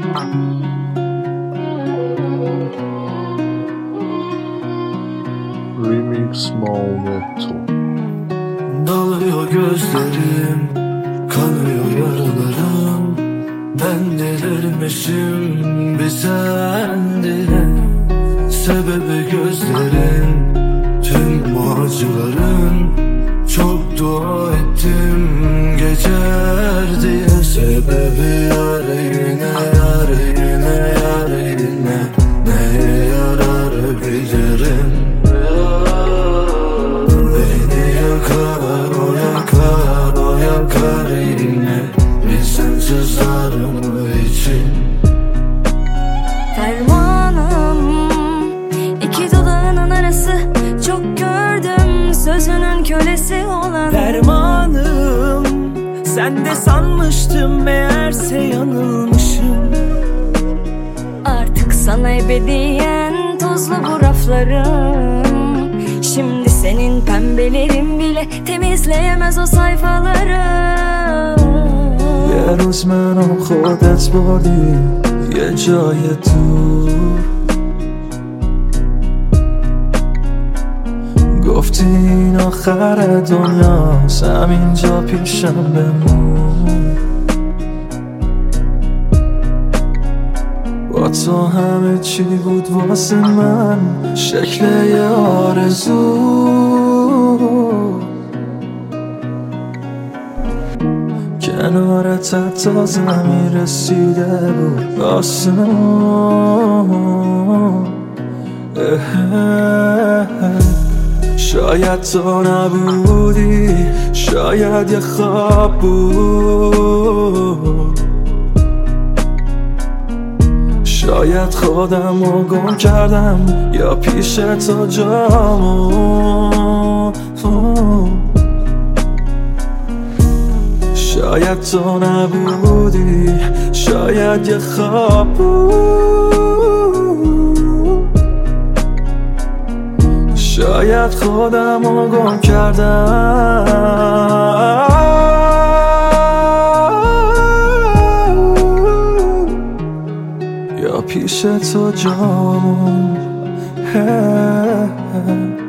Remix Maometto. Dalıyor gözlerim, kanıyor yaralarım. Ben delirmişim bir sendine. Sebebi gözlerin, tüm bu acıların. Çok dua ettim geçer diye. Sebebi yar yine, yar yine, yar yine. Neye yarar bilirim. Beni yakar, o yakar, o yakar yine. Bir sensiz ağrımı için. Fermanım, iki dudağının arası. Çok gördüm sözünün kölesi olan. Dermanım, sen de sanmıştım meğerse yanılmışım. Artık sana ebediyen tozlu bu raflarım. Şimdi senin pembelerin bile temizleyemez o sayfaları. یه روز منو خودت بردی یه جای دور. گفتی این آخر دنیاست همینجا پیشم بمون. با تو همه چی بود واسه من شکل یه آرزو. کنارت حتی زمین رسیده بود آسمون. شاید تو نبودی، شاید یه خواب بود. شاید خودم رو گم کردم یا پیش تو جامون. شاید تو نبودی، شاید یه خواب بود. شاید خودم رو گم کردم یا پیش تو جامون.